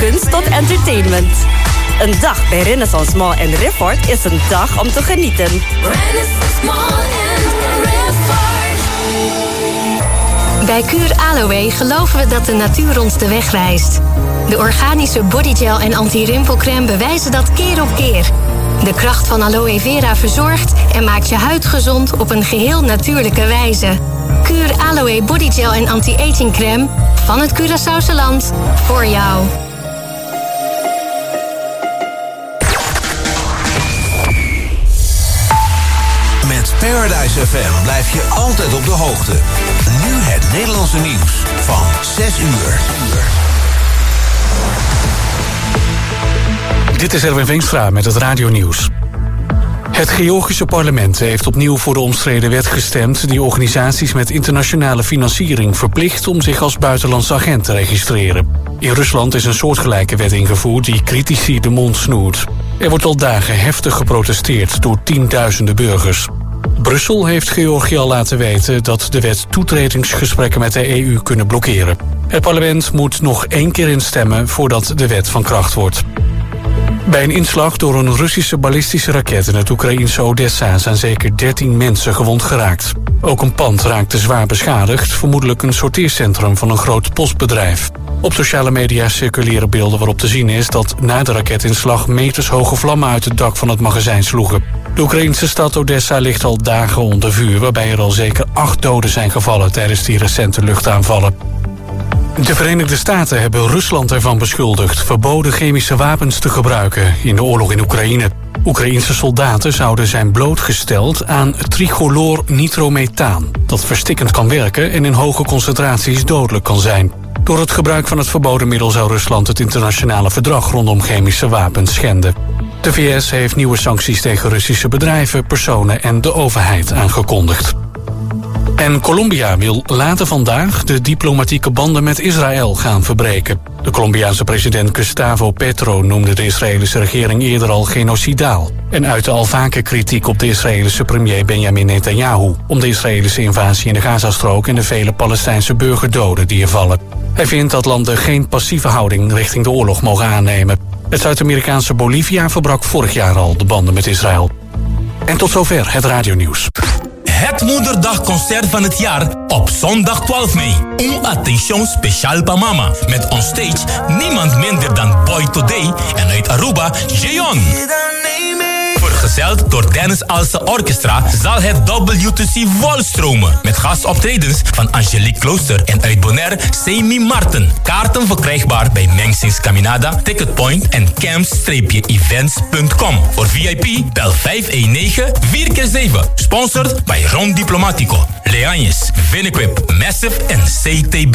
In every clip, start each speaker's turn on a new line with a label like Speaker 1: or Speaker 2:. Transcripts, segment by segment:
Speaker 1: kunst tot entertainment. Een dag bij Renaissance Mall in Rifford is een dag om te genieten.
Speaker 2: Renaissance Mall in Rifford.
Speaker 3: Bij Kuur Aloe geloven we dat de natuur ons de weg wijst. De organische bodygel en anti-rimpelcrème bewijzen dat keer op keer. De kracht van aloe vera verzorgt en maakt je huid gezond op een geheel natuurlijke wijze. Kuur Aloe bodygel en anti-aging crème van het Curaçaose land voor jou.
Speaker 4: Met Paradise FM blijf je altijd op de hoogte. Nu het Nederlandse nieuws van 6 uur.
Speaker 5: Dit is Erwin Veenstra met het radionieuws. Het Georgische parlement heeft opnieuw voor de omstreden wet gestemd die organisaties met internationale financiering verplicht om zich als buitenlandse agent te registreren. In Rusland is een soortgelijke wet ingevoerd die critici de mond snoert. Er wordt al dagen heftig geprotesteerd door tienduizenden burgers. Brussel heeft Georgië al laten weten dat de wet toetredingsgesprekken met de EU kunnen blokkeren. Het parlement moet nog 1 keer instemmen voordat de wet van kracht wordt. Bij een inslag door een Russische ballistische raket in het Oekraïense Odessa zijn zeker 13 mensen gewond geraakt. Ook een pand raakte zwaar beschadigd, vermoedelijk een sorteercentrum van een groot postbedrijf. Op sociale media circuleren beelden waarop te zien is dat na de raketinslag metershoge vlammen uit het dak van het magazijn sloegen. De Oekraïnse stad Odessa ligt al dagen onder vuur, waarbij er al zeker 8 doden zijn gevallen tijdens die recente luchtaanvallen. De Verenigde Staten hebben Rusland ervan beschuldigd verboden chemische wapens te gebruiken in de oorlog in Oekraïne. Oekraïense soldaten zouden zijn blootgesteld aan trichlornitromethaan, dat verstikkend kan werken en in hoge concentraties dodelijk kan zijn. Door het gebruik van het verboden middel zou Rusland het internationale verdrag rondom chemische wapens schenden. De VS heeft nieuwe sancties tegen Russische bedrijven, personen en de overheid aangekondigd. En Colombia wil later vandaag de diplomatieke banden met Israël gaan verbreken. De Colombiaanse president Gustavo Petro noemde de Israëlische regering eerder al genocidaal en uitte al vaker kritiek op de Israëlische premier Benjamin Netanyahu om de Israëlische invasie in de Gazastrook en de vele Palestijnse burgerdoden die er vallen. Hij vindt dat landen geen passieve houding richting de oorlog mogen aannemen. Het Zuid-Amerikaanse Bolivia verbrak vorig jaar al de banden met Israël. En tot zover het radionieuws.
Speaker 6: Het Moederdagconcert van het jaar op zondag 12 mei. Un attention speciaal pa mama. Met on stage niemand minder dan Boy Today en uit Aruba, Jeon. Vergezeld door Dennis Alse Orchestra zal het WTC volstromen. Met gastoptredens van Angelique Klooster en uit Bonaire, Semi Martin. Kaarten verkrijgbaar bij Mengsings Caminada, Ticketpoint en camps-events.com. Voor VIP bel 519-4x7. Sponsored bij Ron Diplomatico, Leanjes, Vinequip, Massive en CTB.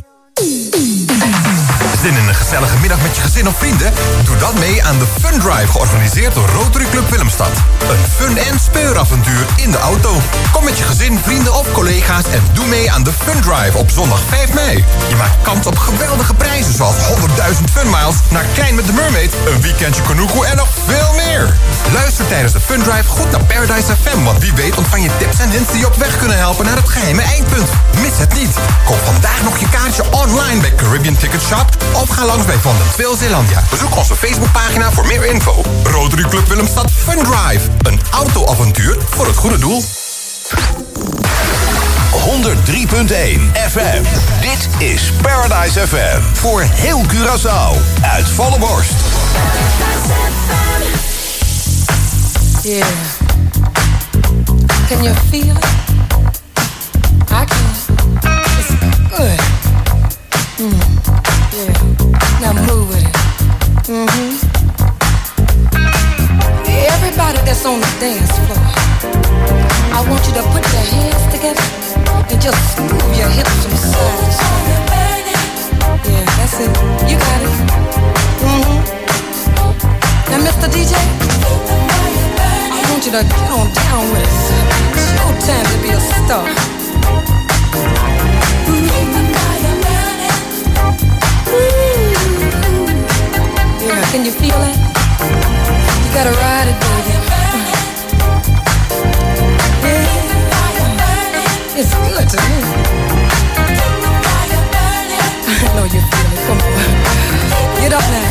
Speaker 7: Zin in een gezellige middag met je gezin of vrienden? Doe dan mee aan de Fun Drive, georganiseerd door Rotary Club Willemstad. Een fun- en speuravontuur in de auto. Kom met je gezin, vrienden of collega's en doe mee aan de Fun Drive op zondag 5 mei. Je maakt kans op geweldige prijzen zoals 100.000 Fun Miles, naar Klein met de Mermaid, een weekendje Canoekoe en nog veel meer. Luister tijdens de Fun Drive goed naar Paradise FM, want wie weet ontvang je tips en hints die je op weg kunnen helpen naar het geheime eindpunt. Mis het niet. Koop vandaag nog je kaartje online bij Caribbean Ticket Shop of ga langs bij Van den Twil Zeelandia. Bezoek onze Facebookpagina voor meer info. Rotary Club Willemstad Fun Drive. Een autoavontuur voor het goede doel.
Speaker 4: 103.1 FM. Dit is Paradise FM. Voor heel Curaçao. Uit volle borst.
Speaker 8: Yeah. Can you feel it? I can. It's good. Yeah. Now move with it. Everybody that's on the dance floor, I want you to put your hands together and just move your hips from side to side. Yeah, that's it. You got it. Now, Mr. DJ, I want you to get on down with it. It's your time to be a star. Yeah, can you feel it? You gotta ride it, baby. Yeah, it's good to me. I know you feel it. Come on, get up now.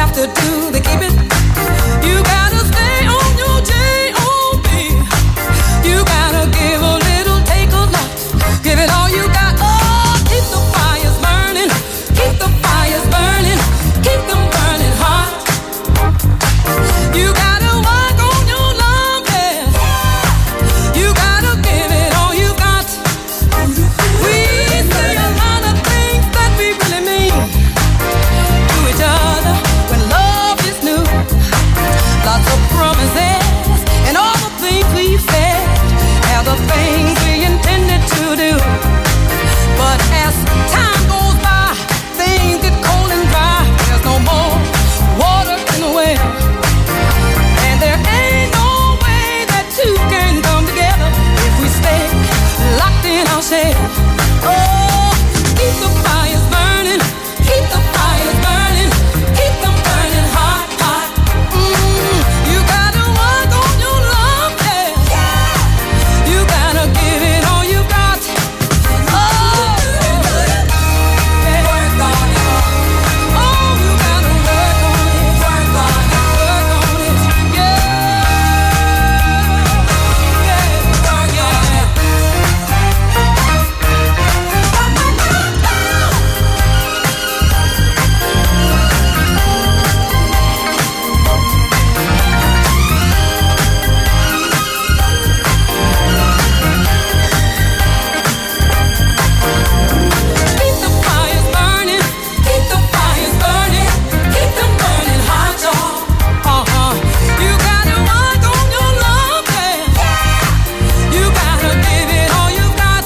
Speaker 8: have to do to keep it. You gotta stay on your J.O.B. You gotta give a little, take a lot. Give it all you got. Oh, keep the fires burning. Keep the fires burning. Keep them burning hot. You gotta work on your love, yeah. You gotta give it all you got. We say a lot of things that we really mean to each other when love is new. Lots of promises and all the things we said are the things we intended to do. But as time goes by, things get cold and dry. There's no more water in the well, and there ain't no way that two can come together if we stay locked in our shell. Oh, keep the fires burning, keep the fires burning, keep them burning hot, hot. You gotta work on your love, yeah. You gotta give it all you got. Oh, yeah. Work on it. Oh, you gotta work on it. Work on it. Work on it. Yeah. Yeah. Work, yeah. Keep the fires burning, keep the fires burning, keep them burning hot, y'all. You gotta work on your love, yeah. You gotta give it all you got.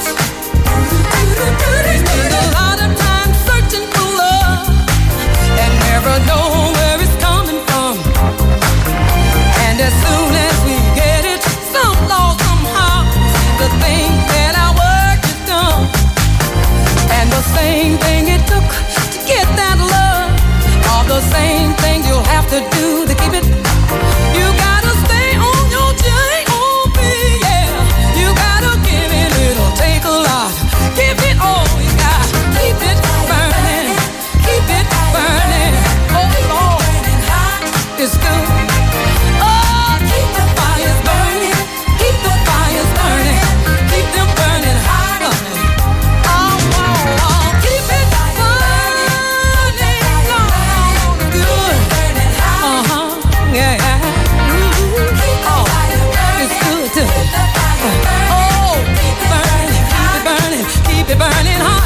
Speaker 8: We spend a lot of time searching for love and never know where it's coming from. And as soon as we get it, somehow the thing that our work is done. And the same thing it took to get that love, all the same thing you'll have to do to keep it. You gotta stay on your J.O.B. Yeah, you gotta give it little, take a lot. Give it all you got. Keep it burning, keep it burning. Oh Lord, it's good. Oh, keep the fires burning, keep the fires burning, keep them burning hot. Oh, oh, oh, keep it burning, oh, good. Yeah. Oh, it's good too. Oh, keep it burning, keep it burning hot.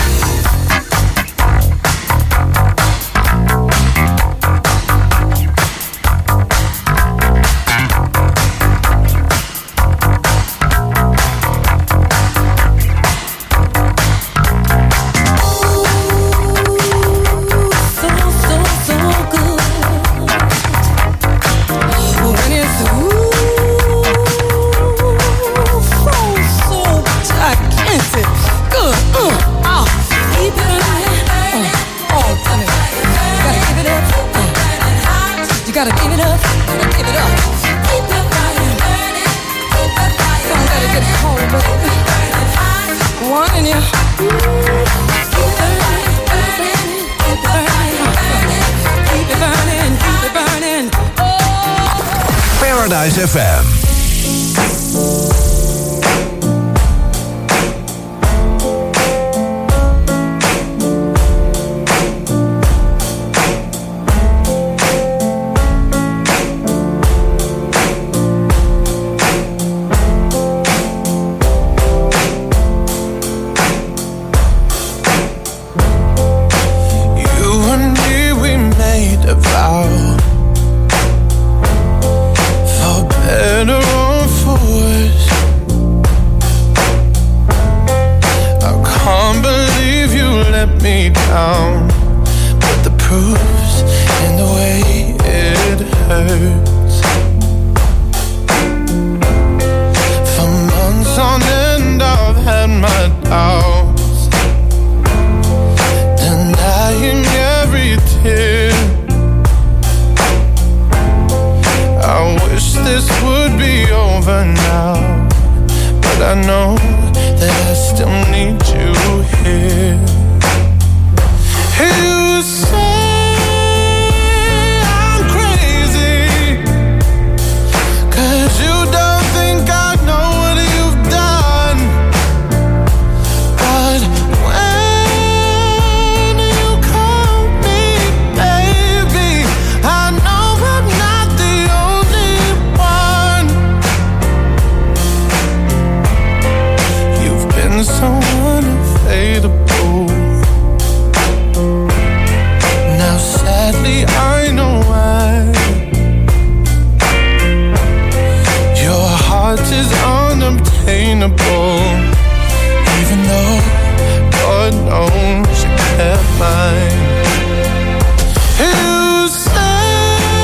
Speaker 8: So good. When it's so gigantic. Good. Keep it burning. Oh, honey. Gotta give it up. You gotta give it up. Gotta give it up. Keep the fire burning. Keep the fire burning. Don't let it get cold, baby. One in you. Keep it burning. Keep it burning. Keep it burning. Keep it burning. Oh.
Speaker 4: Paradise FM.
Speaker 9: You and me, we made a vow, for better or for worse. I can't believe you let me down, but the proof's in the way it hurts. For months on end, I've had my doubts, denying every tear. I wish this would be over now, but I know that I still need you here. You say unexplainable. Even though God knows you kept mine. You say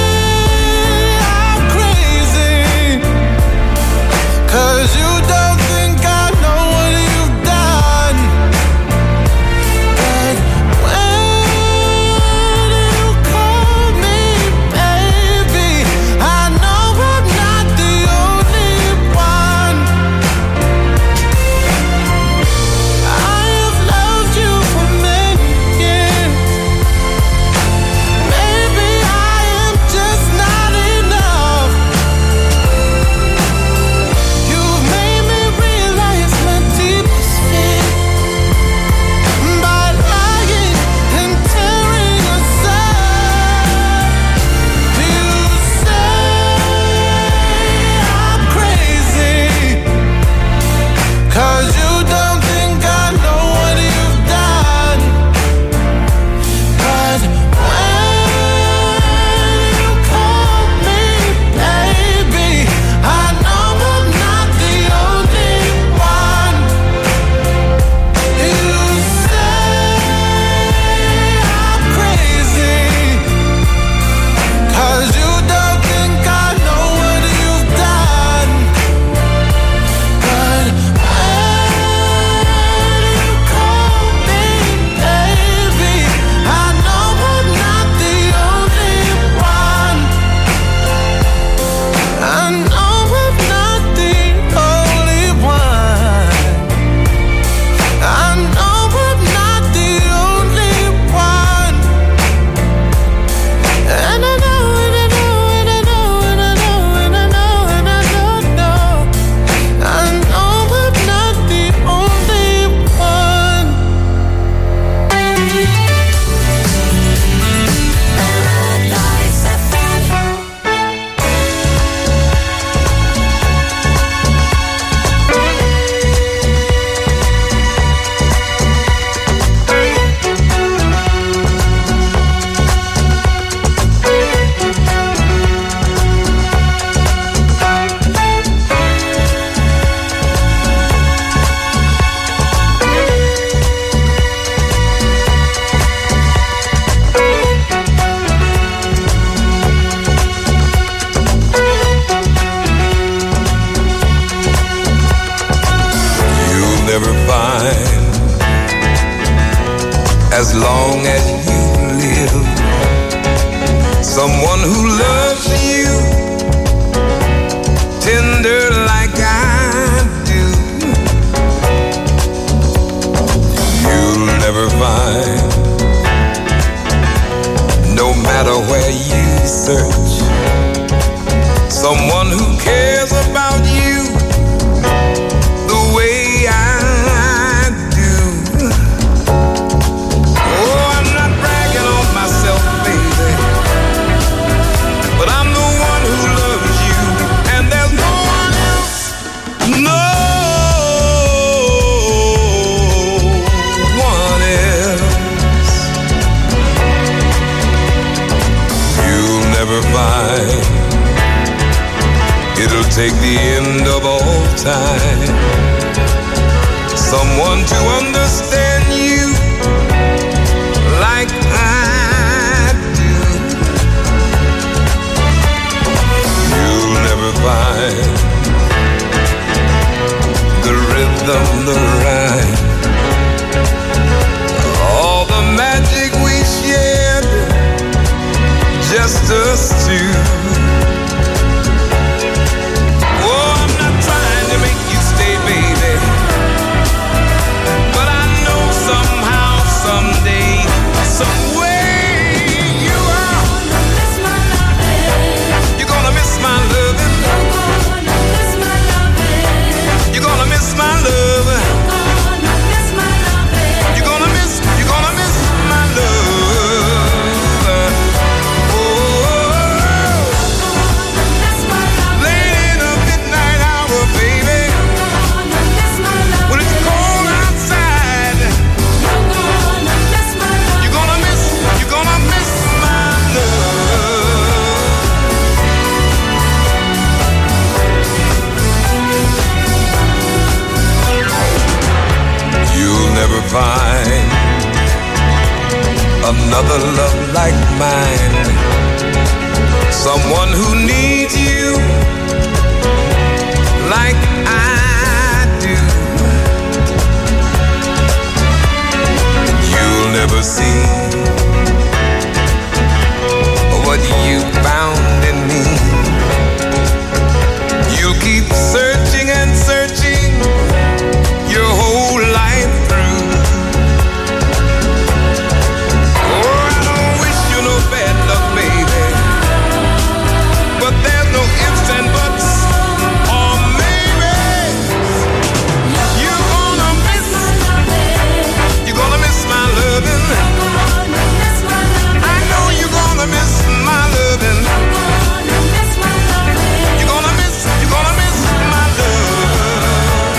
Speaker 9: I'm crazy, 'cause you don't think I know what you've done. But when you call me baby, I know I'm not the only one. I have loved you for many years. Maybe I am just not enough. You've made me realize my deepest fear by lying and tearing us up. You say I'm crazy, 'cause you don't think I know what you've done. But when you call me baby, I know I'm not the only one. You say I'm crazy, 'cause you don't think I know what you've done. But when you call me baby, I know I'm not the only one. I know I'm not the only one. I know I'm not the only one. And I know, and I know, and I know, and I know, and I know, and I know. I know I'm not the only one.
Speaker 2: Paradise FM.
Speaker 10: You'll never find, as long as you live, someone who loves you tender like I do. You'll never find, no matter where you search, someone who cares about you the way I do. Oh, I'm not bragging on myself, baby, but I'm the one who loves you, and there's no one else, no one else. You'll never find, it'll take the end of all time, someone to understand you like I do. You'll never find the rhythm, the rhyme, all the magic we shared, just us two. Oh, I'm not trying to make you stay, baby, but I know somehow, someday, some way you are. You're gonna miss my loving. You're gonna miss my loving. find another love like mine, someone who needs you like I do. You'll never see what you found in me. You'll keep searching and searching your whole life through. Oh, I don't wish you no bad luck, baby, but there's no ifs and buts or maybes. You're gonna miss my loving. I know you're gonna miss my loving. You're gonna miss my love.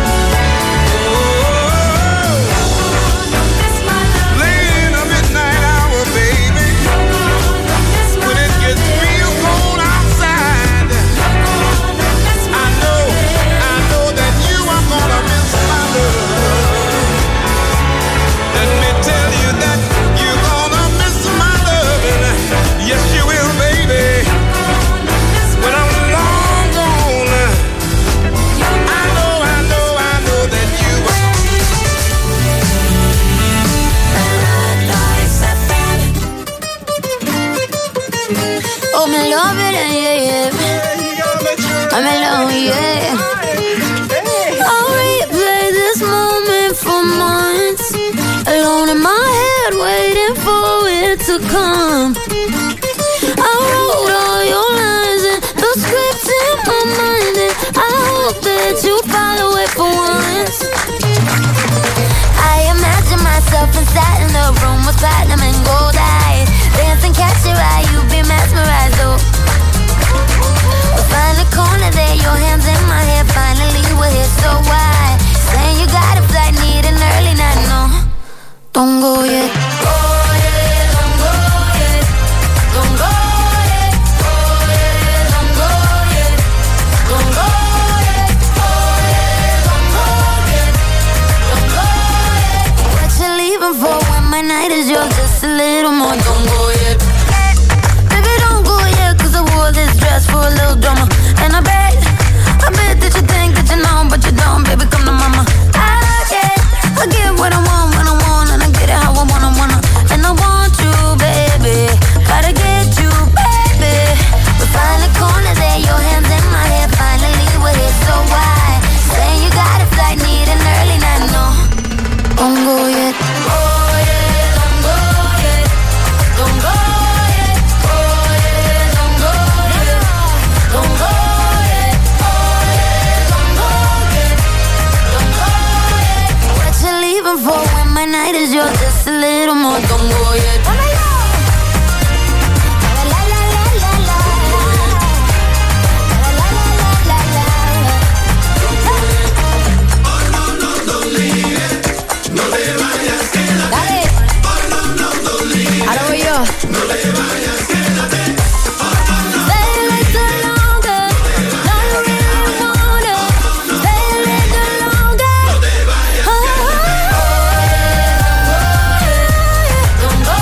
Speaker 10: Oh, late in the midnight hour, baby, when it gets real cold outside, I know that you are gonna miss my love. Let me tell you that you're gonna miss my loving. Yes, you will, baby. When I'm long gone, I know that you will.
Speaker 11: Oh, me love it, yeah. I'm alone, yeah. I'll replay this moment for months, alone in my head, waiting for it to come. I wrote all your lines and the script in my mind, and I hope that you follow it for once. I imagine myself inside in the room with platinum and gold eyes, dancing, catch your eye, you be mesmerized, oh. We'll find a corner there, your hands in my hair, finally we're here, so why? Saying you got a flight, need an early night, no, don't go yet. For when my night is yours, just a little more. Don't go yet, baby, don't go yet, 'cause I wore this dress for a little drama. And I bet that you think that you know, but you don't, baby, come to mama. I get what I want when I want, and I get it how I wanna. And I want you, baby, gotta get you, baby. We find a corner there, your hands in my hair, finally we're here, so why? Saying you got a flight, need an early night, no, don't go yet. For when my night is yours, just a little more. Don't go yet.
Speaker 8: No te vayas, quédate. Dale. Ahora voy yo. No te vayas, quédate. Stay a little longer. No, you really want it. Stay a little longer. No te vayas, don't go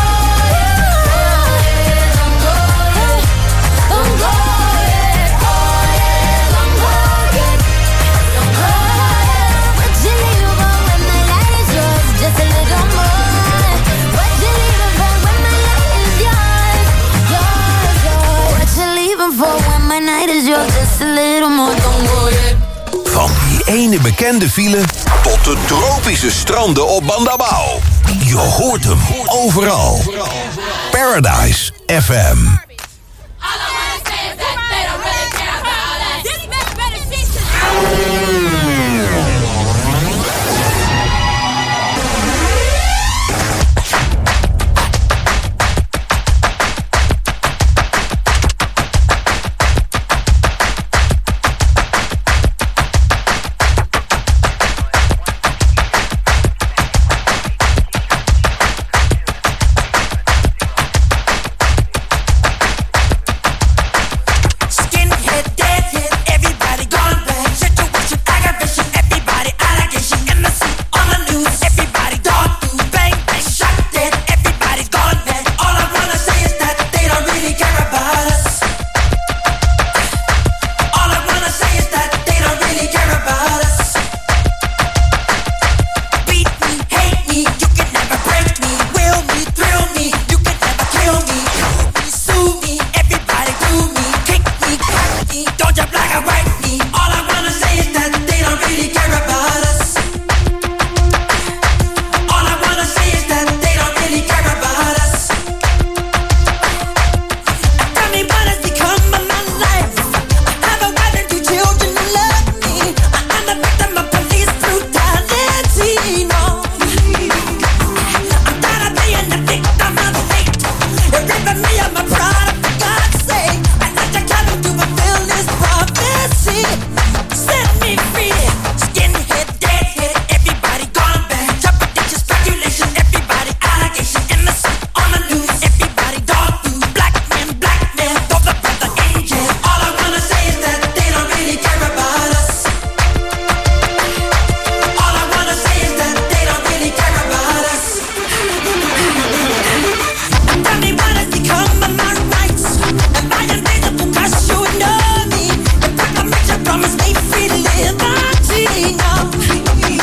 Speaker 8: yet. Don't go yet. Don't go yet. Don't go yet. Don't go yet. What you leaving for when my light is yours? Just a little more. What you leaving for when my light is yours? Yours, yours. What you leaving for when my night is yours? Just a little more. Don't go yet.
Speaker 4: Van die ene bekende file tot de tropische stranden op Bandabao. Je hoort hem overal. Paradise FM.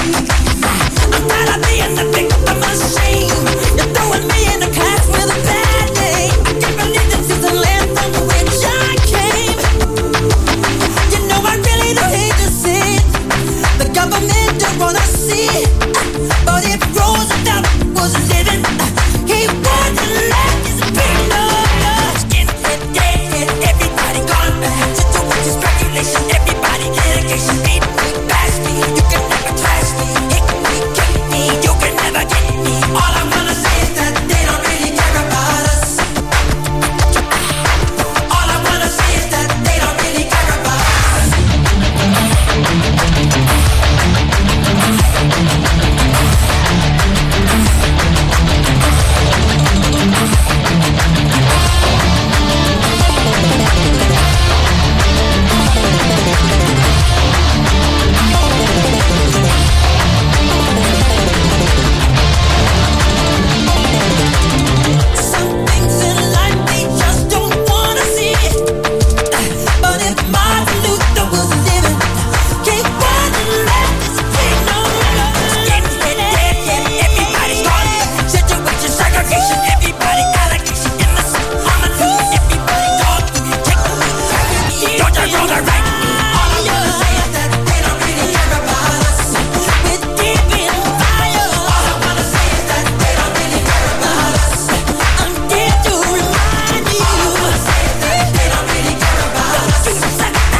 Speaker 2: I'm tired of being the victim of shame. You're throwing me in the class with a bad name. I can't believe this is the land from which I came. You know I really don't hate to see it. The government don't wanna see it. But if Roosevelt was living, he wouldn't let his people. Skinhead, deadhead, everybody gone bad. Situation, speculation, everybody litigation. Beat me, bash me, you can never trash me. Hit me, kick me, you can never get me. All I wanna say is that they don't really care about us. All I wanna say is that they don't really care about us. Some things in life they just don't wanna see. But if Martin Luther was living, he wouldn't let this be no more. Skinhead, deadhead, everybody's gone. Situation, segregation, everybody allegation, innocent, harmony, everybody gone. Take me, don't you wrong or right me. All I wanna say is that they don't really care about us. We're deep in fire. All I wanna say is that they don't really care about us. I'm here to remind you. All I wanna say is that they don't really care about us. All I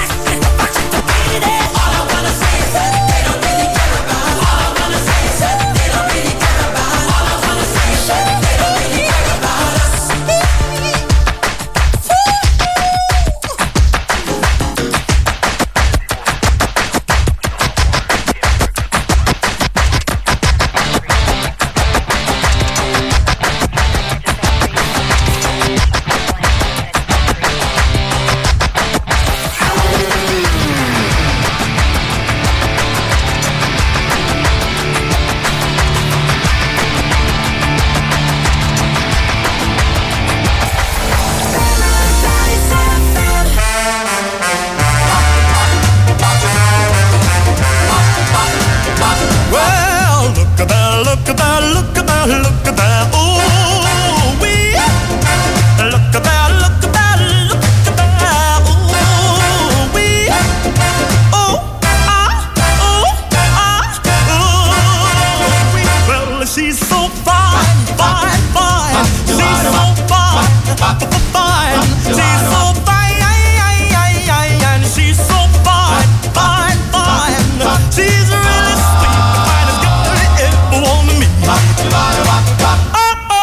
Speaker 2: wanna say is that they don't really care about. All I wanna say is that they don't really care about. All I wanna say is that they don't really care about us.
Speaker 12: Well, look at that, look at that, look at that, look at that. Ooh, wee. Look at that, look at that, look at that. Ooh, wee. Oh, ooh, wee. Well, she's so fine, fine, fine. She's so fine, fine. She's so fine, and she's so fine, fine, fine. She's really sweet, the finest girl you ever wanna meet. Oh, oh,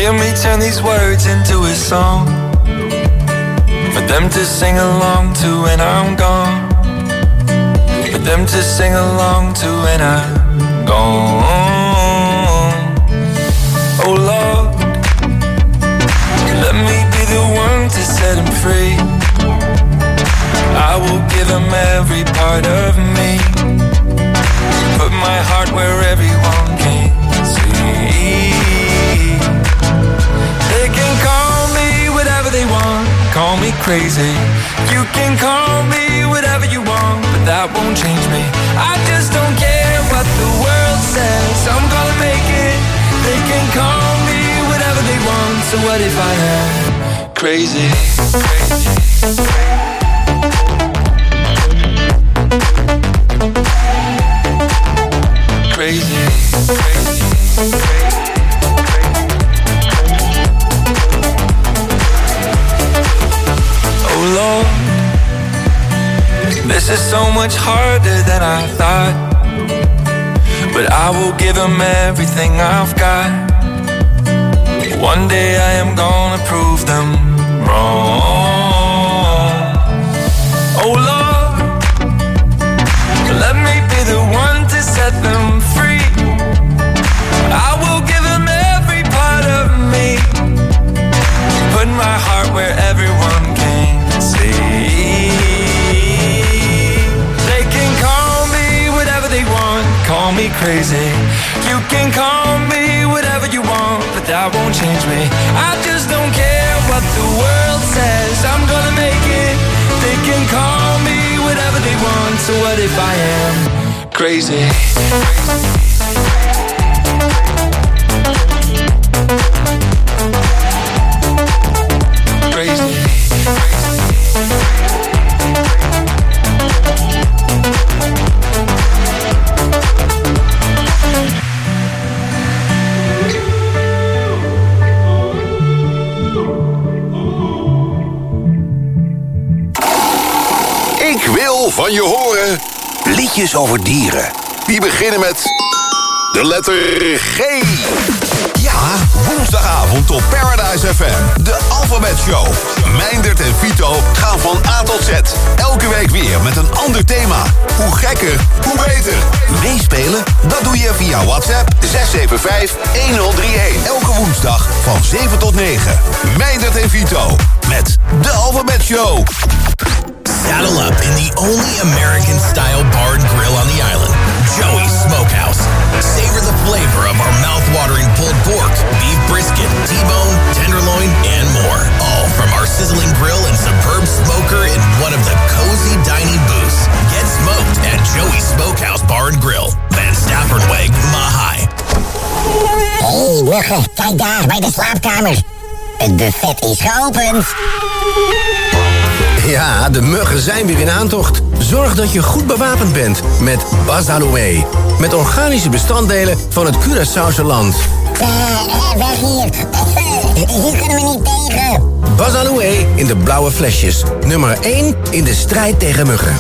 Speaker 13: Hear me turn these words into a song for them to sing along to when I'm gone. For them to sing along to when I'm gone. Oh Lord, let me be the one to set him free. I will give him every part of me. Put my heart where everyone can see. They can call me whatever they want. Call me crazy. You can call me whatever you want, but that won't change me. I just don't care what the world says. I'm gonna make it. They can call me whatever they want. So what if I am crazy? Crazy. Oh Lord, this is so much harder than I thought, but I will give him everything I've got. One day I am gonna prove them wrong. Oh Lord, let me be the one to set them free. I will give him every part of me. Put my heart where everyone can see. They can call me whatever they want. Call me crazy. You can call me whatever you want, but that won't change me. I just don't care what the world says. I'm gonna make it. They can call me whatever they want. So what if I am crazy? Crazy.
Speaker 4: Ik wil van je horen liedjes over dieren. Die beginnen met de letter G. Ja, woensdagavond op Paradise FM. De Alphabet Show. Meindert en Vito gaan van A tot Z. Elke week weer met een ander thema. Hoe gekker, hoe beter. Meespelen? Dat doe je via WhatsApp 675-1031. Elke woensdag van 7 tot 9. Meindert en Vito met de Alphabet Show.
Speaker 14: Saddle up in the only American-style bar and grill on the island, Joey's Smokehouse. Savor the flavor of our mouth-watering pulled pork, beef brisket, T-bone, tenderloin, and more. All from our sizzling grill and superb smoker in one of the cozy dining booths. Get smoked at Joey's Smokehouse Bar and Grill, Van Staffordweg, Mahai.
Speaker 15: Hey, muggen, kijk daar, bij de slaapkamer. Het buffet is geopend.
Speaker 16: Ja, de muggen zijn weer in aantocht. Zorg dat je goed bewapend bent met Bazaloe. Met organische bestanddelen van het Curaçaose land.
Speaker 15: Weg hier. Hier kunnen we niet tegen.
Speaker 16: Bazaloe in de blauwe flesjes. Nummer 1 in de strijd tegen muggen.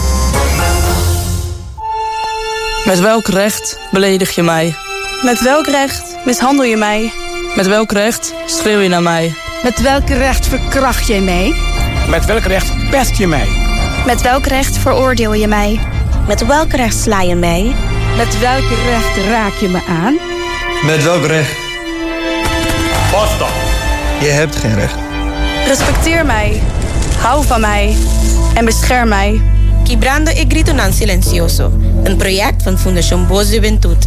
Speaker 17: Met welk recht beledig je mij?
Speaker 18: Met welk recht mishandel je mij?
Speaker 17: Met welk recht schreeuw je naar mij?
Speaker 18: Met welk recht verkracht je mij?
Speaker 19: Met welk recht pest je mij?
Speaker 18: Met welk recht veroordeel je mij?
Speaker 20: Met welk recht sla je mij?
Speaker 18: Met welk recht raak je me aan?
Speaker 21: Met welk recht?
Speaker 19: Basta.
Speaker 21: Je hebt geen recht.
Speaker 18: Respecteer mij, hou van mij en bescherm mij.
Speaker 20: Quebrando e Grito Non Silencioso, een project van Fundación Voz Juventud.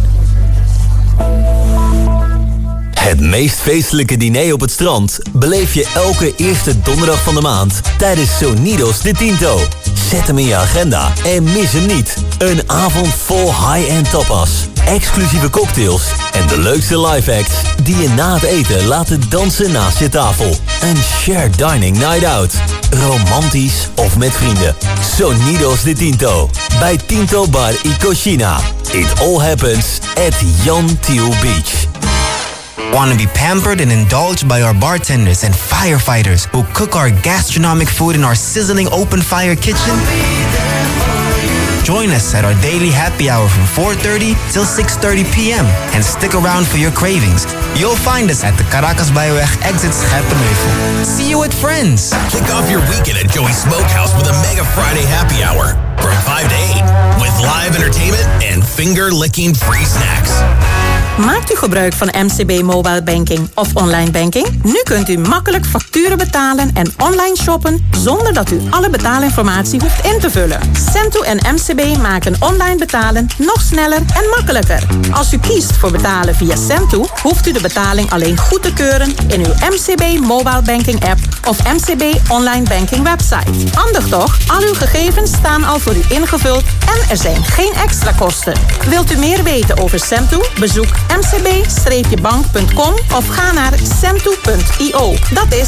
Speaker 22: Het meest feestelijke diner op het strand beleef je elke eerste donderdag van de maand tijdens Sonidos de Tinto. Zet hem in je agenda en mis hem niet. Een avond vol high-end tapas, exclusieve cocktails en de leukste live acts die je na het eten laten dansen naast je tafel. Een shared dining night out. Romantisch of met vrienden. Sonidos de Tinto. Bij Tinto Bar y Cocina. It all happens at Jan Thiel Beach.
Speaker 23: Want to be pampered and indulged by our bartenders and firefighters who cook our gastronomic food in our sizzling open fire kitchen? Join us at our daily happy hour from 4:30 till 6:30 p.m. and stick around for your cravings. You'll find us at the Caracas Byweg exit Scherpenheuvel. See you with friends.
Speaker 14: Kick off your weekend at Joey Smokehouse with a Mega Friday happy hour from 5 to 8 with live entertainment and finger-licking free snacks.
Speaker 1: Maakt u gebruik van MCB Mobile Banking of online banking? Nu kunt u makkelijk facturen betalen en online shoppen zonder dat u alle betaalinformatie hoeft in te vullen. Cento en MCB maken online betalen nog sneller en makkelijker. Als u kiest voor betalen via Cento, hoeft u de betaling alleen goed te keuren in uw MCB Mobile Banking app of MCB Online Banking website. Handig toch? Al uw gegevens staan al voor u ingevuld en er zijn geen extra kosten. Wilt u meer weten over Cento? Bezoek mcb-bank.com of ga naar cento.io. Dat is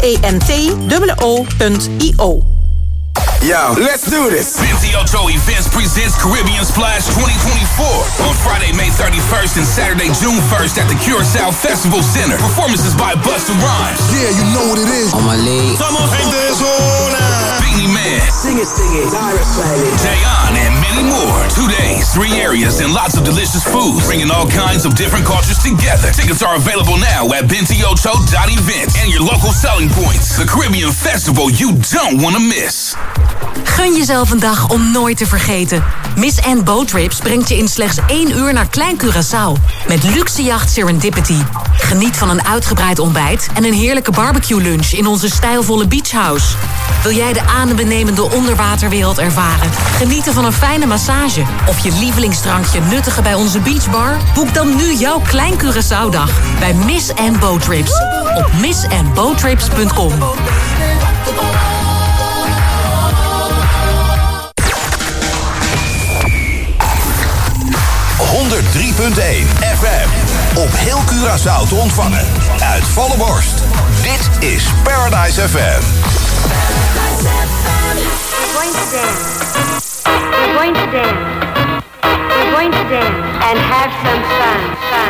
Speaker 1: CENTO.io.
Speaker 3: Yo, let's do this.
Speaker 5: Vinci Ocho Events presents Caribbean Splash 2024 on Friday, May 31st and Saturday, June 1st at the Curaçao Festival Center. Performances by Busta Rhymes.
Speaker 3: Yeah, you know what it is.
Speaker 5: On my league. Somos gente de zona. Beanie Man.
Speaker 3: Sing it, Direct Playlist.
Speaker 5: Jayon and many more. 2 days, 3 areas, and lots of delicious foods, bringing all kinds of different cultures together. Tickets are available now at bentiocho.events and your local selling points. The Caribbean Festival you don't want to miss.
Speaker 24: Gun jezelf een dag om nooit te vergeten. Miss Ann Boat Trips brengt je in slechts 1 uur naar Klein Curaçao. Met luxe jacht Serendipity. Geniet van een uitgebreid ontbijt en een heerlijke barbecue lunch in onze stijlvolle beachhouse. Wil jij de adembenemende onderwaterwereld ervaren? Genieten van een fijne massage? Of je lievelingsdrankje nuttigen bij onze beachbar? Boek dan nu jouw Klein Curaçao dag bij Miss Ann Boat Trips. Op missandboattrips.com.
Speaker 4: 103.1 FM. Op heel Curaçao te ontvangen. Uit volle borst. Dit is Paradise FM.
Speaker 11: We're going to dance. We're going to dance. We're going to dance and have some fun.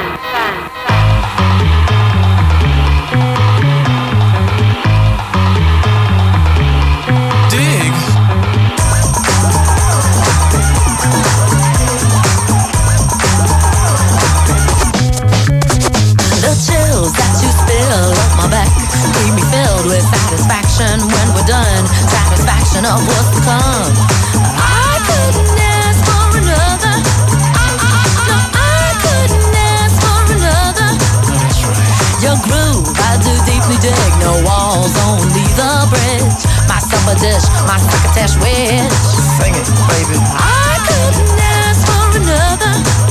Speaker 25: That you spill up my back leave me filled with satisfaction when we're done. Satisfaction of what's to come. I couldn't ask for another. No, I couldn't ask for another. Your groove, I do deeply dig. No walls, only the bridge. My supper dish, my crocketesh wish.
Speaker 21: Sing it, baby.
Speaker 25: I couldn't ask for another.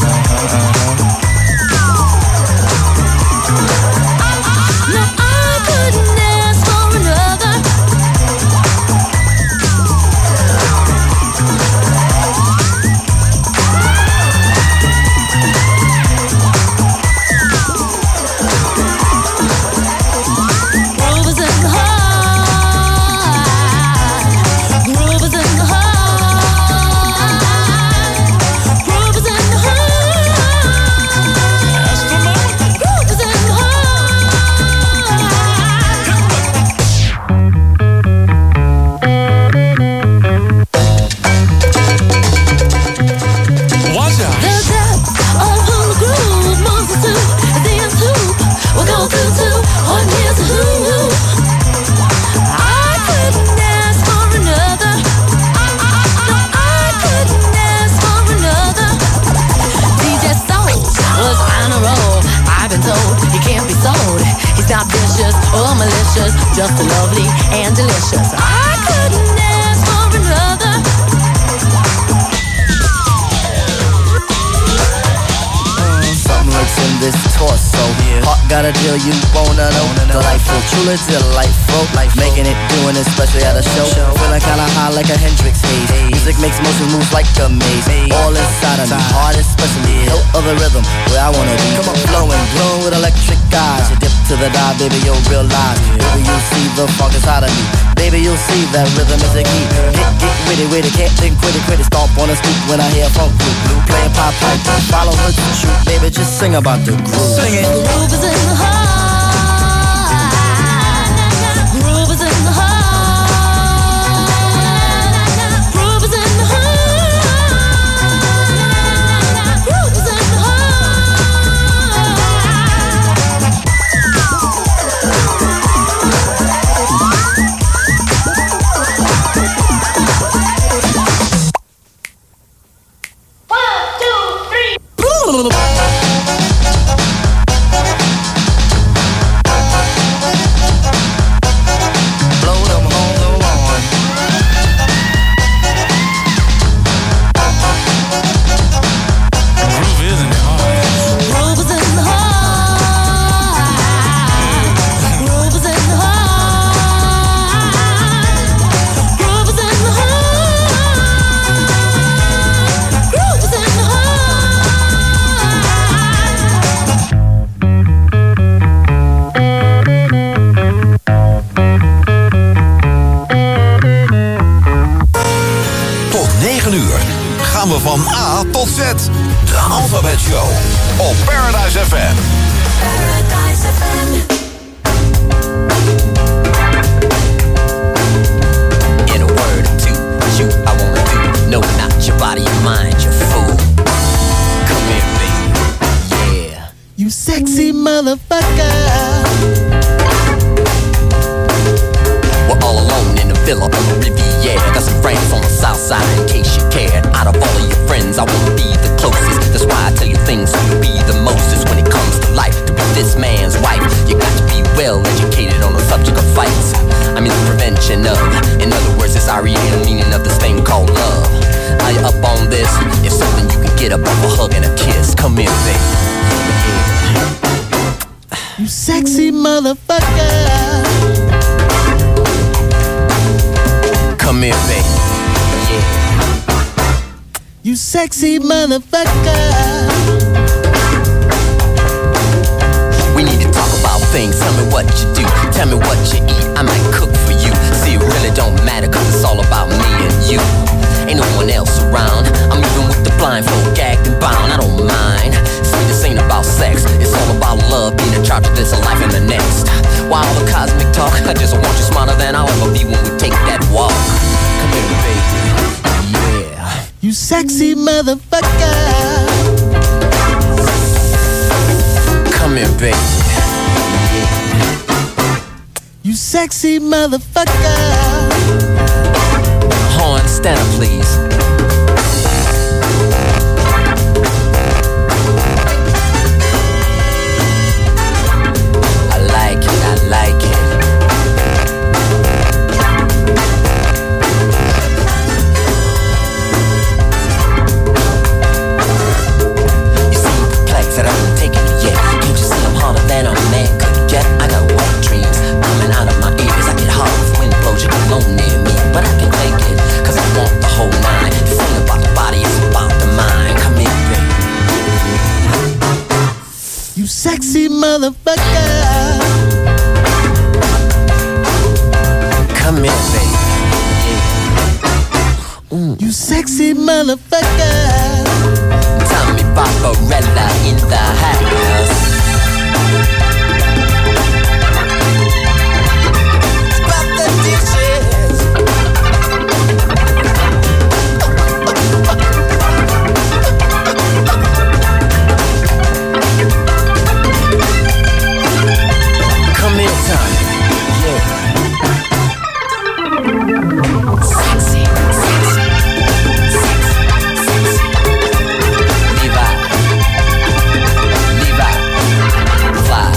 Speaker 25: No, I couldn't ask for another. Groove is in the heart. Groove is in the heart. Groove is in the heart. Groove is in the heart.
Speaker 5: Watch out.
Speaker 25: The depth of who the groove moves us to. Dance hoop, we'll go through to. On here's a who. I couldn't ask for another. No, I couldn't ask for another. DJ Soul was on a roll. I've been told he can't be sold. He's not vicious or malicious, just lovely and delicious. I couldn't ask for another.
Speaker 26: Something lurks in this torso. Heart got a deal you wanna know. Delightful, truly delightful. Making it, doing it, especially at a show. Feeling kinda high like a Hendrix haze. Music makes motion moves like a maze. All inside of me, heart especially. No other rhythm where I wanna be. Come on, flowing, glowing with electric eyes. You dip to the dive, baby, you'll realize. Baby, you'll see the funk inside of me. Baby, you'll see that rhythm is a key. Get with it, can't think, quit it. Stomp on the stoop when I hear funk blue. Playing pop pipe, follow her to shoot. Baby, just sing about the groove.
Speaker 25: Sing it. The groove is in the heart. Groove is in the heart. Groove is in the heart.
Speaker 2: We're all alone in the villa on the Riviera. Got some friends on the south side in case you cared. Out of all of your friends, I wanna be the closest. That's why I tell you things so you'll be the mostest. When it comes to life, to be this man's wife, you got to be well educated on the subject of fights. I mean the prevention of. In other words, it's REA, the meaning of this thing called love. Are you up on this? If something you can get up off a hug and a kiss. Come in, baby.
Speaker 12: You sexy motherfucker.
Speaker 2: Come here, baby. Yeah.
Speaker 12: You sexy motherfucker.
Speaker 2: We need to talk about things. Tell me what you do. Tell me what you eat. I might cook for you. See, it really don't matter, cause it's all about me and you. Ain't no one else around. I'm even with the blindfold, gagged and bound. I don't mind. See, this ain't about sex. It's all about love, being in charge of this life and the next. Why all the cosmic talk? I just want you smarter than I'll ever be when we take that walk. Come here, baby. Yeah.
Speaker 12: You sexy motherfucker.
Speaker 2: Come here, baby. Yeah.
Speaker 12: You sexy motherfucker.
Speaker 2: Horn, stand up, please. I like it, I like it. You seem perplexed that I haven't taken it yet. Can't you see I'm harder than a man could get? I got wet dreams coming out of my ears. I get hard if wind blows you alone near me, but I can take it, cause I want the whole nine. This ain't about the body, it's about the mind. Come in, baby.
Speaker 12: You sexy motherfucker.
Speaker 2: Come in, baby. Yeah.
Speaker 12: You sexy motherfucker.
Speaker 2: Tommy Barbarella in the house. Spot the dishes. Come in, Tommy. Yeah. Sexy, sexy, sexy, sexy. Levi, fly.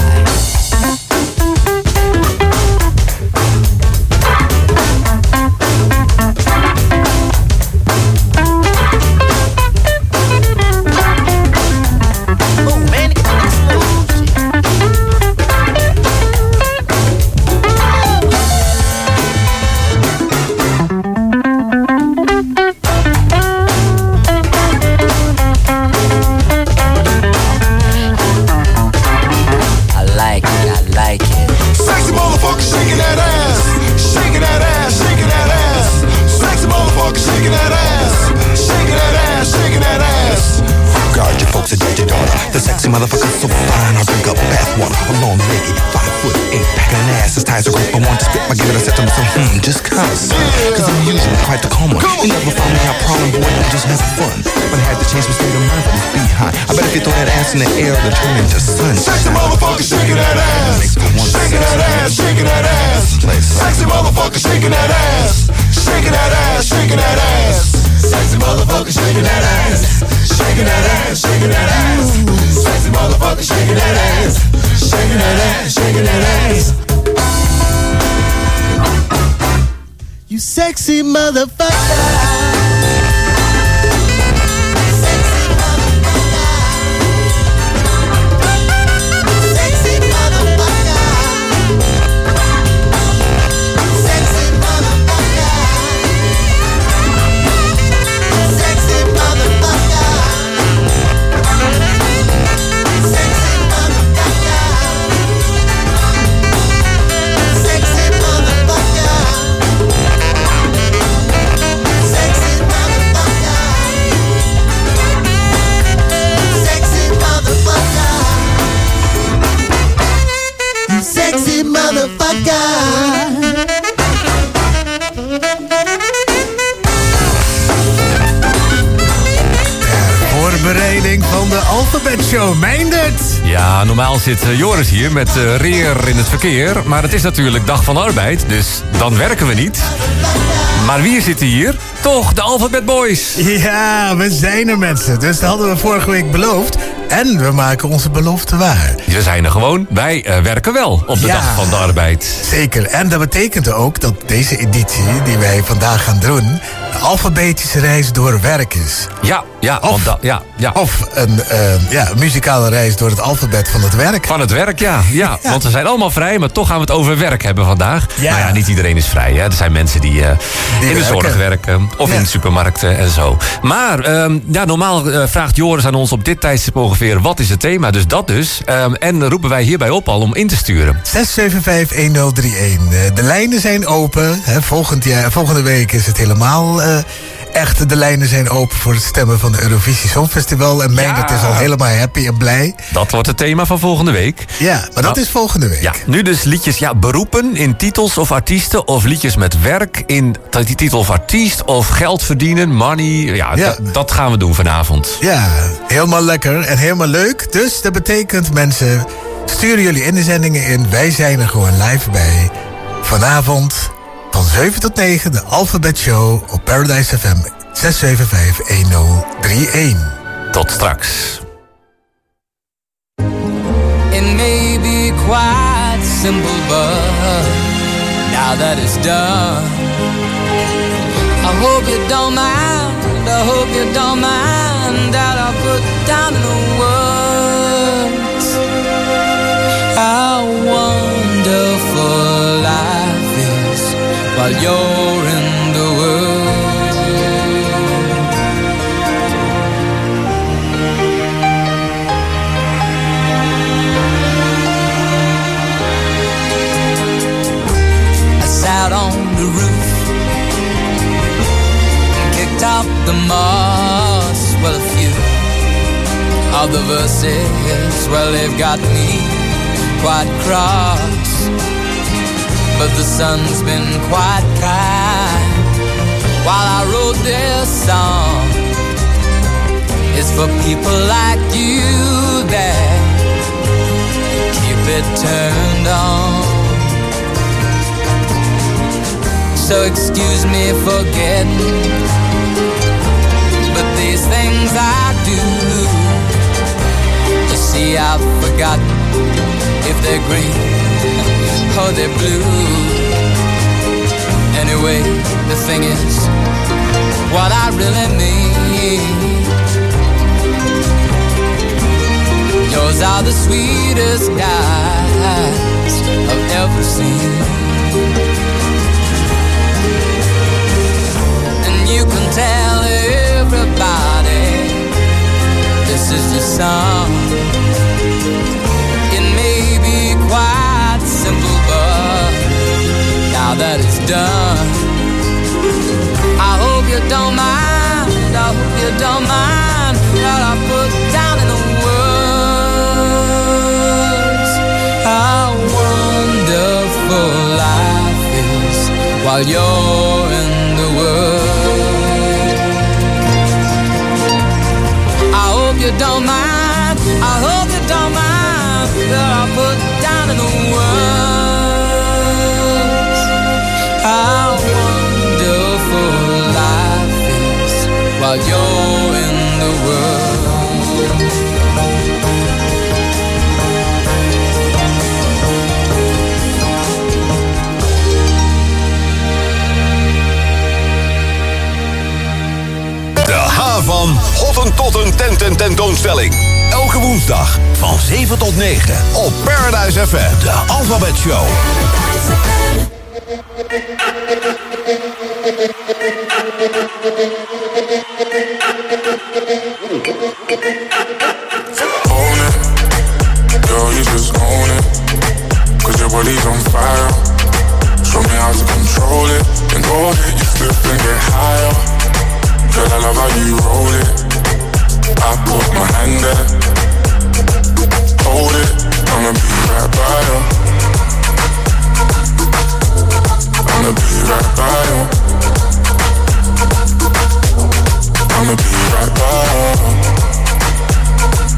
Speaker 2: Oh man, it's I like it.
Speaker 4: Sexy motherfucker shaking that ass. Shaking that ass, shaking that ass. Sexy motherfucker shaking that ass. Shaking that ass, shaking that ass. Guard your folks and your daughter. The sexy motherfucker's so fine, I'll drink up bath water. A long-legged, 5'8", packing an ass. His ties are great, but want to spit. I give it a set to me, so just cause. Cause I'm usually quite the calm one. You never found me out problem, boy, I'm just having fun. But I had to change my state of mind for this beehive. I bet if you throw that ass in the air, it'll turn into sun. Sexy motherfucker shaking that ass. Shaking that ass, shaking that ass. Sexy motherfucker shaking that ass. Shaking that ass, shaking that ass. Sexy motherfucker shaking that ass. Shaking that ass, shaking that ass. Sexy motherfucker shaking that ass. Shaking that ass, shaking that ass.
Speaker 12: You sexy motherfucker.
Speaker 6: Voorbereiding van de Alphabet Show. Meindert!
Speaker 7: Ja, normaal zit Joris hier met Reer in het verkeer. Maar het is natuurlijk dag van arbeid, dus dan werken we niet. Maar wie zit hier? Toch, de Alphabet Boys.
Speaker 6: Ja, we zijn er mensen. Dus dat hadden we vorige week beloofd. En we maken onze belofte waar.
Speaker 7: We zijn er gewoon. Wij werken wel op de dag van de arbeid.
Speaker 6: Zeker. En dat betekent ook dat deze editie die wij vandaag gaan doen... de alfabetische reis door werk is.
Speaker 7: Of
Speaker 6: een muzikale reis door het alfabet van het werk.
Speaker 7: Van het werk, ja. Want we zijn allemaal vrij, maar toch gaan we het over werk hebben vandaag. Ja. Nou ja, niet iedereen is vrij. Hè. Er zijn mensen die in de zorg werken. Of in supermarkten en zo. Maar normaal vraagt Joris aan ons op dit tijdstip ongeveer... wat is het thema? Dus dat dus. En roepen wij hierbij op al om in te sturen.
Speaker 6: 675-1031. De lijnen zijn open. Hè. Volgende week is het helemaal... Echt, de lijnen zijn open voor het stemmen van de Eurovisie Songfestival. En Meindert is al helemaal happy en blij.
Speaker 7: Dat wordt het thema van volgende week.
Speaker 6: Ja, maar dat is volgende week.
Speaker 7: Ja, nu dus liedjes, beroepen in titels of artiesten... of liedjes met werk in titel of artiest... of geld verdienen, money. Dat gaan we doen vanavond.
Speaker 6: Ja, helemaal lekker en helemaal leuk. Dus dat betekent, mensen, sturen jullie inzendingen in. Wij zijn er gewoon live bij. Vanavond... van 7 tot 9, de Alphabet Show op Paradise FM 675-1031.
Speaker 7: Tot straks.
Speaker 8: It may be quite simple, but now that it's done, I hope you don't mind, I hope you don't mind that I put down in the words how wonderful life is while you're in the world. I sat on the roof and kicked out the moss. Well, a few of the verses, well, they've got me quite cross. But the sun's been quite kind while I wrote this song. It's for people like you that keep it turned on. So excuse me for getting, but these things I do. You see, I've forgotten if they're green or they're blue. Anyway, the thing is what I really mean. Yours are the sweetest eyes I've ever seen. And you can tell everybody this is your song. It may be quite simple, but now that it's done, I hope you don't mind, I hope you don't mind what I put down in the words. How wonderful life is while you're in the world. I hope you don't mind, I hope you don't mind that I put down in the words. How wonderful life is while you're in the world.
Speaker 4: De H van Hottentotten tentoonstelling. Elke woensdag van 7 tot 9 op Paradise FM. De Alphabet Show.
Speaker 9: Own it, girl, you just own it. 'Cause your body's on fire. Show me how to control it. Then go ahead, you slip and get higher. Girl, I love how you roll it. I put my hand there. Hold it, I'ma be right by you. I'ma be right by you. I'ma be right by you.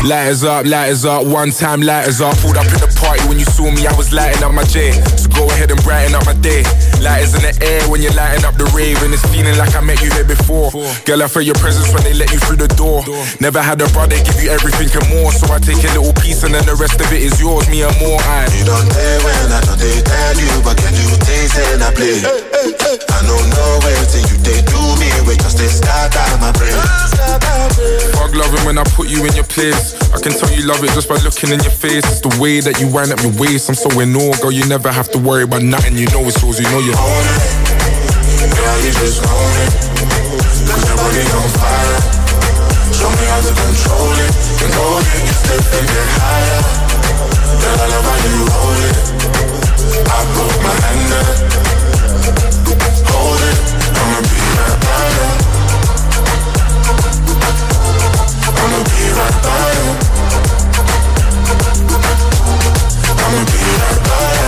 Speaker 9: lighters up, one time lighters up. Pulled up in the party when you saw me, I was lighting up my J. So go ahead and brighten up my day. Lighters in the air when you're lighting up the rave, and it's feeling like I met you here before. Girl, I felt your presence when they let you through the door. Never had a brother give you everything and more, so I take a little piece and then the rest of it is yours, me and more.
Speaker 10: You don't play when I don't they tell you, but can you taste and I play? I don't know everything you they do me, we just they start out my brain.
Speaker 9: Fuck loving when I put you in your place. I can tell you love it just by looking in your face. It's the way that you wind up your waist. I'm so in awe, girl, you never have to worry about nothing. You know it's yours, you know you own it.
Speaker 10: Girl, you just own it. Cause your body on fire. Show me how to control it. And go ahead, you step and get higher. Girl, I love how you hold it. I put my hand there. Hold it, I'ma be right by you. I'ma be right by you. I'ma be right by you.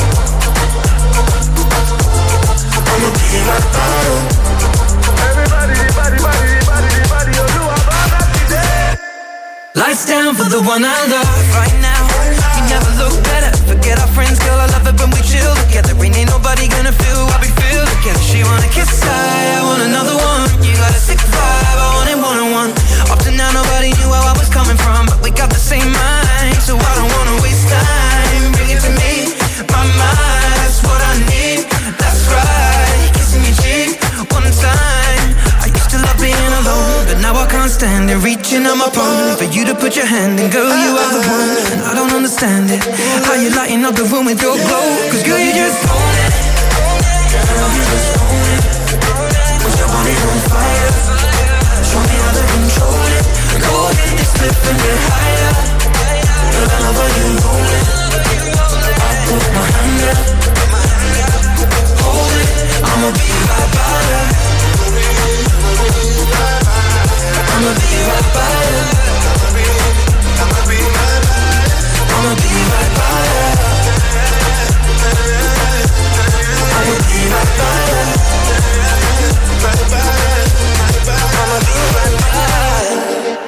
Speaker 10: I'ma be right by you.
Speaker 12: Everybody, you do a bad today. Lights down for the one I love right now. You never look better. Forget our friends, girl. I love it when we chill together. Ain't nobody gonna feel what we feel together. She wanna kiss, I want another one. You got a sick vibe, I want it one-on-one. Up to now, nobody knew where I was coming from, but we got the same mind, so I don't wanna waste time. Bring it to me, my mind, that's what I need. That's right, kissing your cheek one time. I used to love being alone, but now I can't stand it. Reaching on my phone for you to put your hand in. Girl, you are the one, and I don't understand it. How you lighting up the room with your glow. Cause girl, you just own it. Girl, you just own it. Put your body on fire. Show me how to control it. Go ahead and slip and get higher. Girl, I love how you roll it. I put my hand there. Hold it, I'ma be right by you. I'ma be right by you. I'ma be right by you. I'ma be right by you. I'ma be right by you. I'ma be right by you.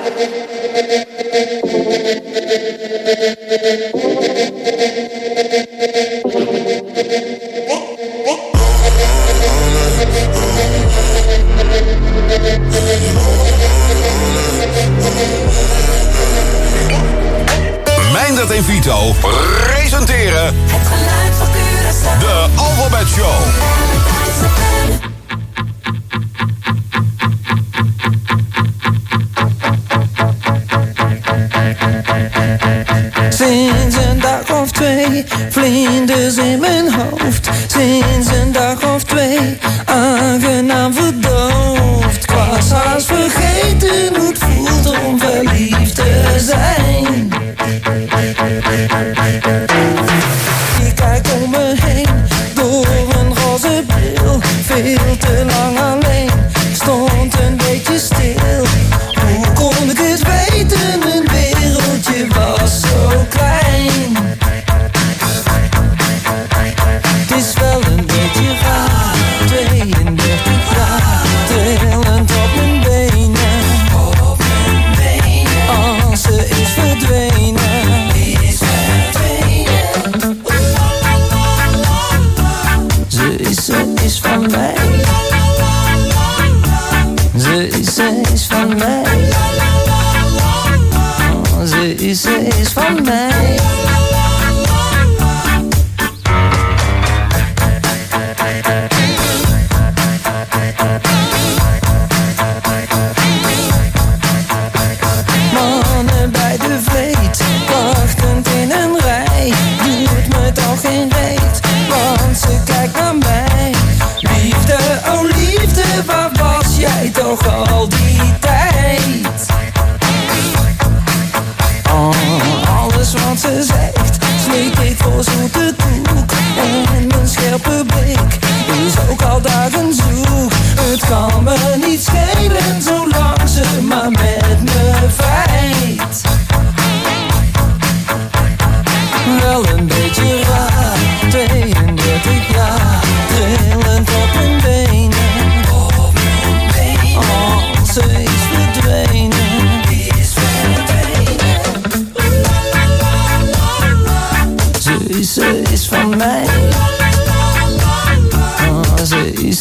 Speaker 4: Meindert en Vito presenteren de Alphabet Show.
Speaker 12: Sinds een dag of twee, vlinders in mijn hoofd. Sinds een dag of twee, aangenaam verdoofd. Ik was haast vergeten hoe het voelt om verliefd te zijn. Ik kijk om me heen, door een roze bril. Veel te lang alleen, stond een beetje stil. Hoe kon ik het weten, mijn wereldje was zo klein. Het is wel een beetje raar, 32 graden, trillend op mijn benen. Als ze is verdwenen. Ze is van mij. Ze is van mij. Ze is van mij. Mannen bij de vleet, wachtend in een rij. Doet me toch geen reet, want ze kijkt naar mij. Liefde, oh liefde, waar was jij toch al die tijd? Oh, alles wat ze zegt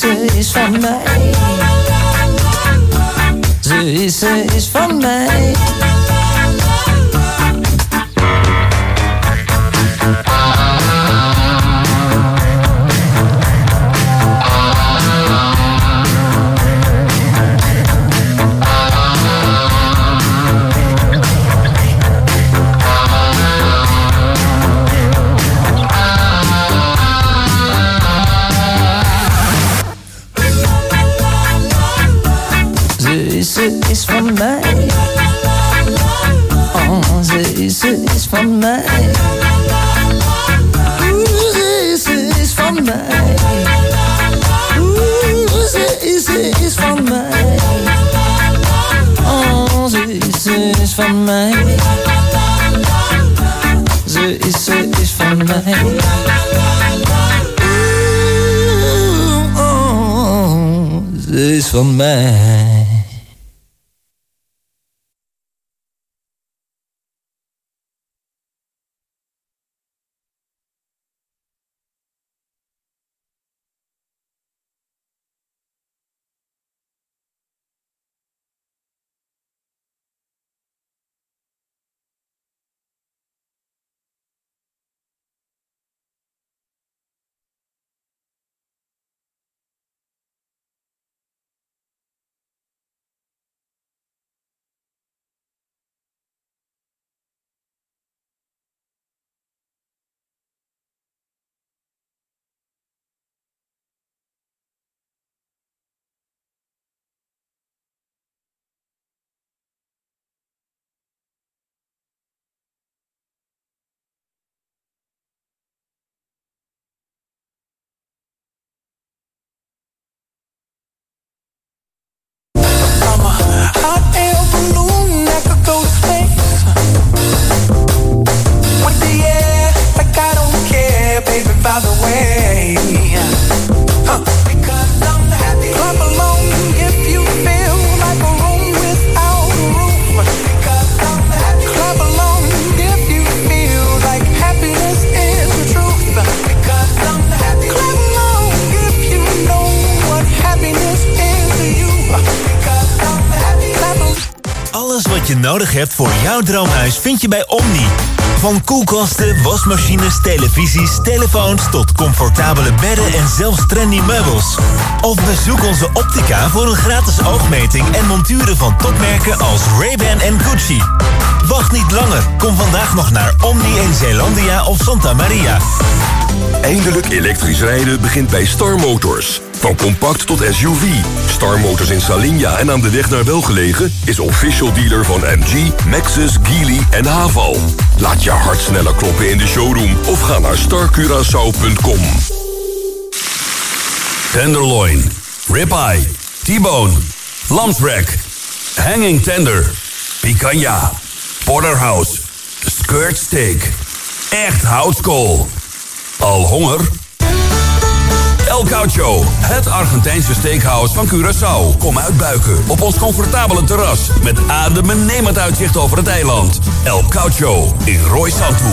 Speaker 13: ze is van mij. Ze is van mij. Ze is van mij. Oh, ze is van mij. Ze is van mij. Ze is van mij. Oh, ze is van mij. Ze is van mij. Oh, ze is van mij.
Speaker 12: Hot air balloon that could go to space. With the air, like I don't care, baby, by the way. Because I'm happy. Clap along if you feel like a room without a roof. Because I'm happy. Clap along if you feel like happiness is the truth. Because I'm happy. Clap along if you know what happiness is to you.
Speaker 14: Alles wat je nodig hebt voor jouw droomhuis vind je bij Omni. Van koelkasten, wasmachines, televisies, telefoons tot comfortabele bedden en zelfs trendy meubels. Of bezoek onze optica voor een gratis oogmeting en monturen van topmerken als Ray-Ban en Gucci. Wacht niet langer. Kom vandaag nog naar Omni in Zeelandia of Santa Maria.
Speaker 15: Eindelijk elektrisch rijden begint bij Star Motors. Van compact tot SUV. Star Motors in Salinja en aan de weg naar Welgelegen is official dealer van MG, Maxus, Geely en Haval. Laat je hart sneller kloppen in de showroom of ga naar starcuraçao.com.
Speaker 5: Tenderloin, ribeye, T-bone, lamsrack, hanging tender, picanha, porterhouse, skirt steak, echt houtskool. Al honger? El Caucho, het Argentijnse steakhouse van Curaçao. Kom uitbuiken op ons comfortabele terras met adembenemend uitzicht over het eiland. El Caucho in Roy Santu.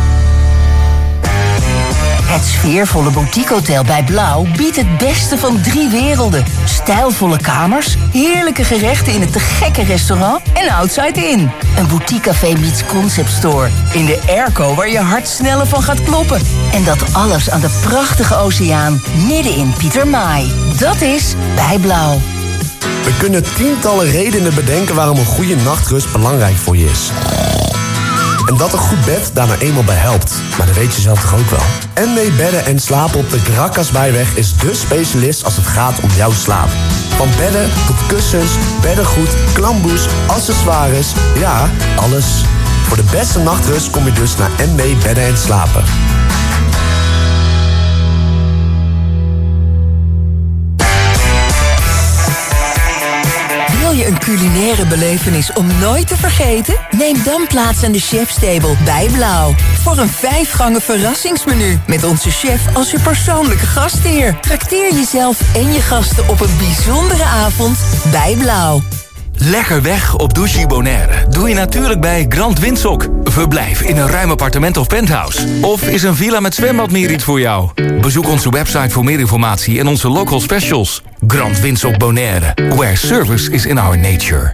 Speaker 16: Het sfeervolle boutiquehotel bij Blauw biedt het beste van 3 werelden. Stijlvolle kamers, heerlijke gerechten in het te gekke restaurant en Outside Inn. Een boutiquecafé meets concept store. In de airco waar je hart sneller van gaat kloppen. En dat alles aan de prachtige oceaan midden in Pietermaai. Dat is bij Blauw.
Speaker 17: We kunnen tientallen redenen bedenken waarom een goede nachtrust belangrijk voor je is. En dat een goed bed daar nou eenmaal bij helpt. Maar dat weet je zelf toch ook wel. NW Bedden en Slapen op de Grakasbijweg is dé specialist als het gaat om jouw slaap. Van bedden tot kussens, beddengoed, klamboes, accessoires. Ja, alles. Voor de beste nachtrust kom je dus naar NW Bedden en Slapen.
Speaker 16: Wil je een culinaire belevenis om nooit te vergeten? Neem dan plaats aan de chefstable bij Blauw. Voor een 5-gangen verrassingsmenu. Met onze chef als je persoonlijke gastheer. Trakteer jezelf en je gasten op een bijzondere avond bij Blauw.
Speaker 1: Lekker weg op Douche Bonaire doe je natuurlijk bij Grand Windsock. Verblijf in een ruim appartement of penthouse. Of is een villa met zwembad meer iets voor jou? Bezoek onze website voor meer informatie en onze local specials. Grand Windsock Bonaire, where service is in our nature.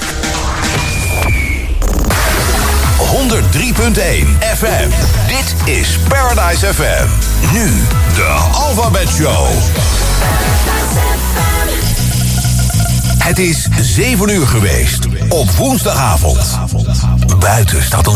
Speaker 4: 103.1 FM. Dit is Paradise FM. Nu de Alphabet Show. Het is 7 uur geweest op woensdagavond. Buiten staat een